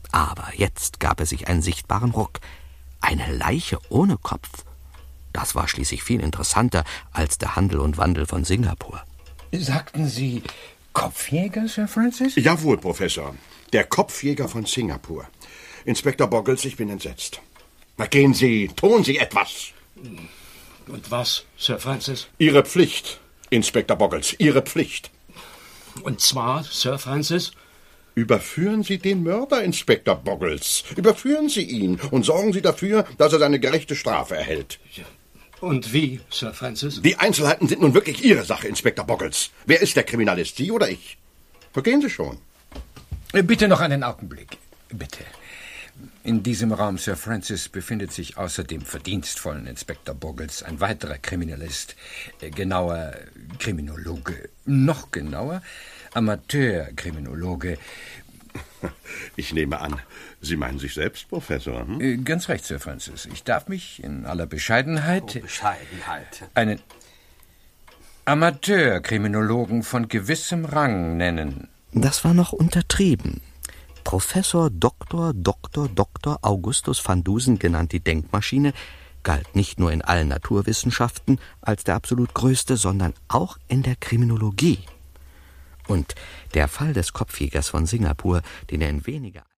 Aber jetzt gab es sich einen sichtbaren Ruck. Eine Leiche ohne Kopf. Das war schließlich viel interessanter als der Handel und Wandel von Singapur. Sagten Sie Kopfjäger, Sir Francis? Jawohl, Professor. Der Kopfjäger von Singapur. Inspektor Boggles, ich bin entsetzt. Na, gehen Sie, tun Sie etwas. Und was, Sir Francis? Ihre Pflicht, Inspektor Boggles, Ihre Pflicht. Und zwar, Sir Francis? Überführen Sie den Mörder, Inspektor Boggles. Überführen Sie ihn und sorgen Sie dafür, dass er seine gerechte Strafe erhält. Ja. Und wie, Sir Francis? Die Einzelheiten sind nun wirklich Ihre Sache, Inspektor Boggles. Wer ist der Kriminalist, Sie oder ich? Vergehen Sie schon. Bitte noch einen Augenblick. Bitte. In diesem Raum, Sir Francis, befindet sich außer dem verdienstvollen Inspektor Boggles ein weiterer Kriminalist, genauer Kriminologe, noch genauer Amateurkriminologe. Ich nehme an, Sie meinen sich selbst, Professor? Hm? Ganz recht, Sir Francis. Ich darf mich in aller Bescheidenheit einen Amateurkriminologen von gewissem Rang nennen. Das war noch untertrieben. Professor Dr. Augustus van Dusen, genannt die Denkmaschine, galt nicht nur in allen Naturwissenschaften als der absolut größte, sondern auch in der Kriminologie. Und der Fall des Kopfjägers von Singapur, den er in weniger